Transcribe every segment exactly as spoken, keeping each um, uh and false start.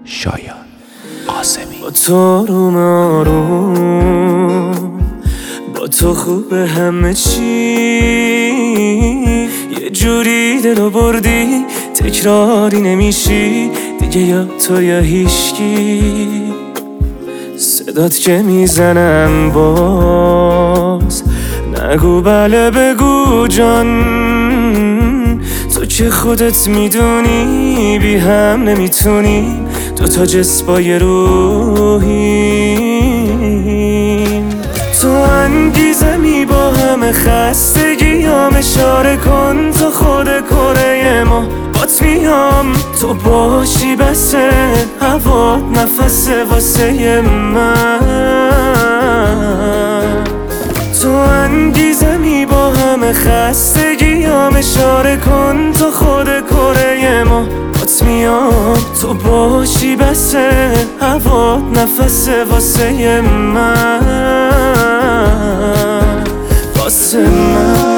شایان قاسمی. با تو آروم آروم، با تو خوبه همه چی، یه جوری دلو بردی تکراری نمیشی دیگه، یا تو یا هیشکی. صدات که میزنم باز نگو بله بگو جان، تو که خودت میدونی بی هم نمیتونیم، دوتا جسم با یه روحیم. تو انگیزمی با همه خستگیام، اشاره کن تو خود کره ما، بات میام تو باشی بسه، هوا نفسه واسه من. تو انگیزمی با همه خستگیام، اشاره کن تو خود کره ما، بات میام تو باشی بسه، هوا نفسه واسه من، واسه من.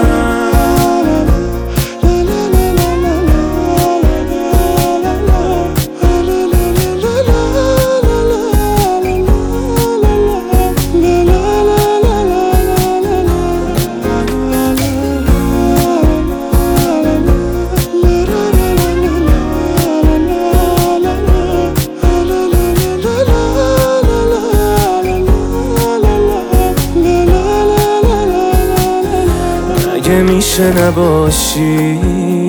مگه میشه نباشی،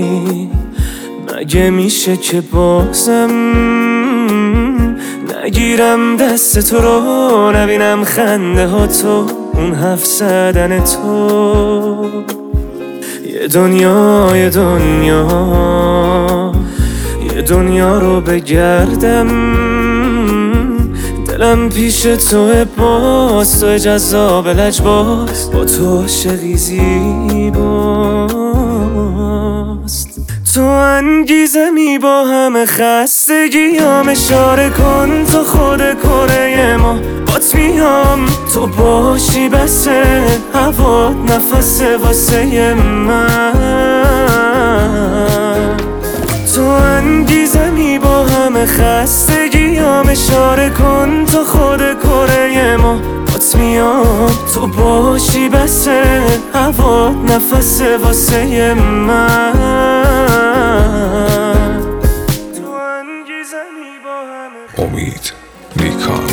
مگه میشه که بازم نگیرم دست تو رو، نبینم خنده ها تو، اون حرف زدن تو. یه دنیا یه دنیا یه دنیا رو بگردم، دلم پیش توه باز، تو جذاب لجباز، با تو عاشقی زیباست. تو انگیزمی با همه خستگیام، اشاره کن تو خود کره ما، بات میام تو باشی بسه، هوا نفسه واسه من. تو انگیزمی با همه خستگیام، اشاره کن تو خود کره ما، بات میام تو باشی بسه، هوا نفسه واسه من. تو انگیزمی با همه امید نیکان.